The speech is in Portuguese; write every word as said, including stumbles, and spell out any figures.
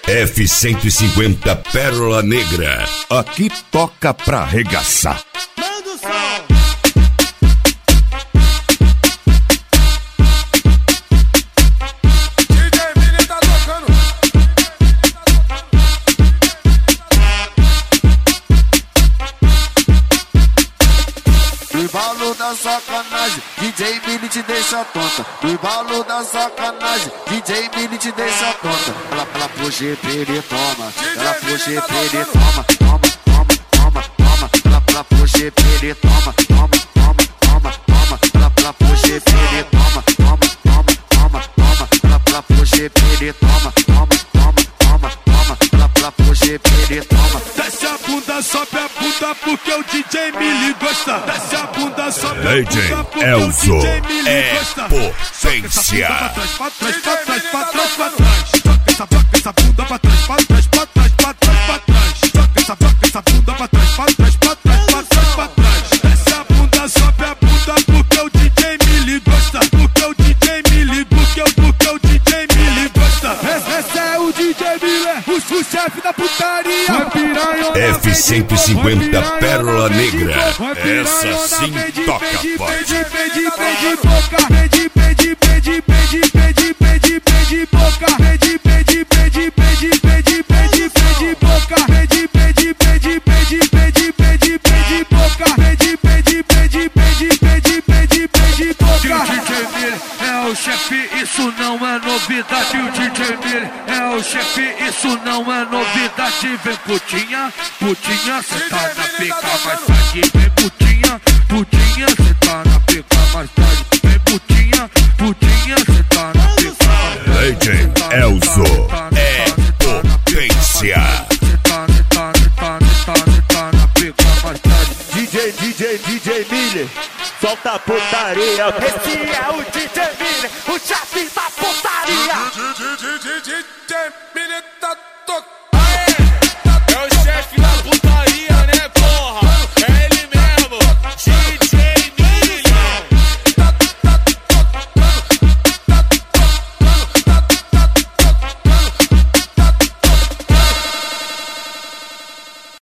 F cento e cinquenta Pérola Negra. Aqui toca pra arregaçar. Manda o som. D J Mili tá tocando. No embalo da sacanagem, D J Mili te deixa tonta. No embalo da sacanagem, D J Mili te deixa tonta. Ela, ela pro G P, ele toma. Ela pro G P, ele toma. Toma, toma, toma, toma. Ela, ela pro G P, ele toma. Toma, toma, toma, toma. Ela, ela pro G P, ele toma. Toma, toma, toma, toma. Ela, ela pro G P, ele toma. Toma, toma, toma, toma. Ela, ela pro G P, ele toma. Desce a bunda, sobe a bunda porque o D J Mili gosta. Desce a bunda, sobe a D J bunda porque Elzo o D J Mili é gosta. potência. Pra trás, pra trás, pra trás, pra trás, pra trás. Joga essa, joga essa bunda pra trás, pra trás, pra trás, pra trás, pra trás. Joga essa, joga essa bunda pra trás, pra trás, pra trás, pra trás, pra trás. Desce a bunda, sobe a bunda porque o D J Mili gosta. Porque o D J Mili, porque o, porque o D J Mili gosta. Esse é o D J Mili, o, o chefe da putaria. F cento e cinquenta Pérola Negra. Essa sim toca, pai. Pede, pede, pede, boca. Pede, pede, pede, pede, pede, pede, pede, boca. Pede, pede, pede, pede, pede, pede, pede, boca. Pede, pede, pede, pede, pede, pede, pede, boca. Pede, pede, pede, pede, pede, pede, pede, boca. O D J Mili é o chefe, isso não é novidade. O D J Mili é o chefe, isso não é novidade. Vem putinha, putinha, cê tá na pica mais tarde. Vem putinha, putinha, cê tá na pica mais tarde. Vem putinha, putinha, cê tá na pica mais tarde. D J Elzo é potência. Cê tá, cê tá, cê tá, cê tá, cê tá na pica mais tarde. D J, D J, D J Mili, solta a putaria. Esse é o D J Mili, o chefe da putaria. D J Mili.